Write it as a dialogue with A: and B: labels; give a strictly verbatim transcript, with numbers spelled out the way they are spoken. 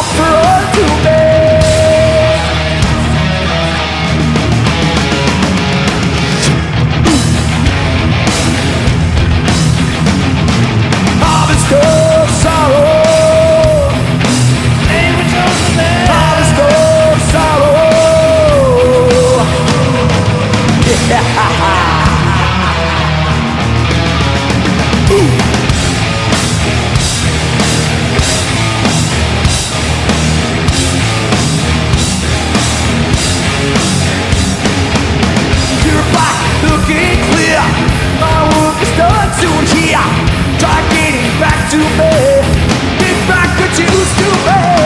A: offer unto me. Harvest of sorrow, harvest of sorrow. Yeah. Looking clear, my work is done soon here. Try getting back to me.